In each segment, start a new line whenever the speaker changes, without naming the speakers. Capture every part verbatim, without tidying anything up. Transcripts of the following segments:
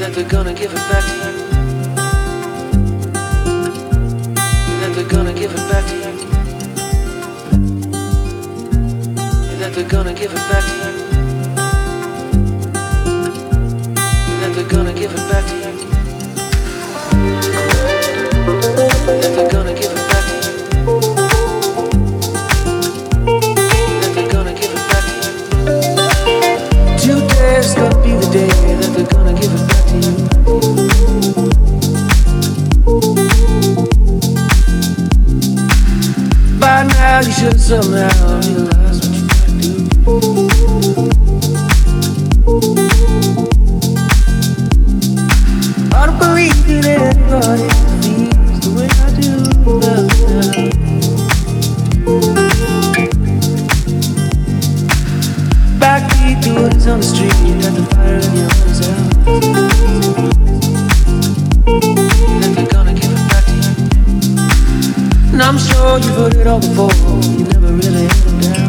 that they're gonna give it back to you. That they're gonna give it back to you. That they're gonna give it back to you. That they're gonna give it back to you. That they're gonna give it back to you. That they're gonna give it back to you. Today's gonna be the day that they're gonna give it back to you. By now you should somehow realize what you gotta do. I don't believe in anybody feels the way I do love now. Backbeat the woods on the street, you got the fire in your eyes out. That they're gonna give it back to you. And I'm sure you've heard it all before, you never really had it down.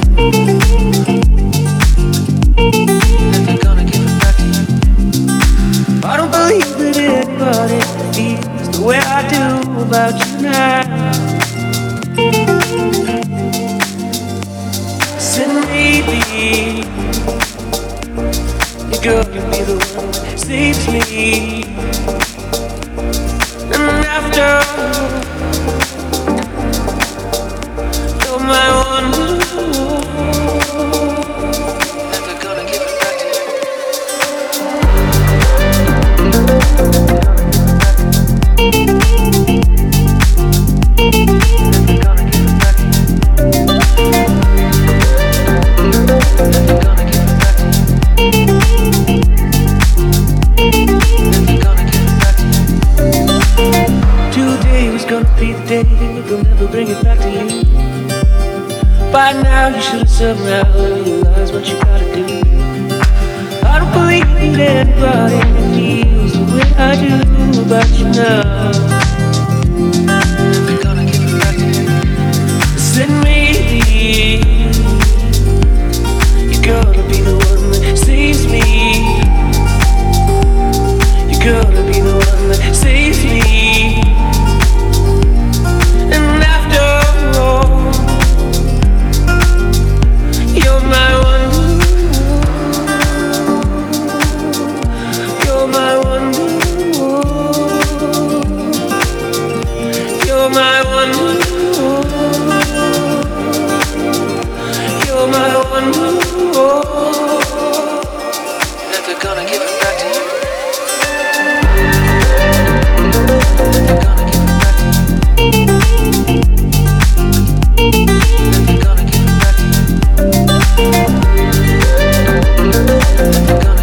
That they're gonna give it back to you. I don't believe that anybody feels the way I do about you now. Said maybe your girl can be the one that saves me. And after you're my one. That they're gonna give it back to you. That they're gonna give it back to you. That they're gonna give it back to you. That they're gonna give it back to you. Today was gonna be the day they'll never bring it back to you. By now you should have somehow realized what you gotta do. I don't believe in anybody feels the way I do about you now. They're gonna give it back to you. Said maybe you're gonna be the one that saves me. You're gonna be the one that saves me. And after all, you're my one. You're my one. You're my one. You're my one. That they're gonna give it back to you. That they're gonna give it back to you. That they're gonna give it back to you. That they're gonna